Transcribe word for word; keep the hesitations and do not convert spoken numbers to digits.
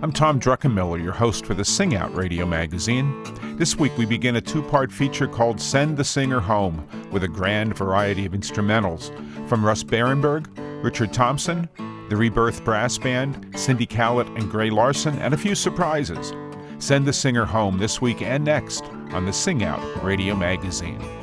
I'm Tom Druckenmiller, your host for the Sing Out radio magazine. This week we begin a two-part feature called Send the Singer Home, with a grand variety of instrumentals from Russ Barenberg, Richard Thompson, the Rebirth Brass Band, Cindy Callett and Gray Larson, and a few surprises. Send the Singer Home this week and next on the Sing Out radio magazine.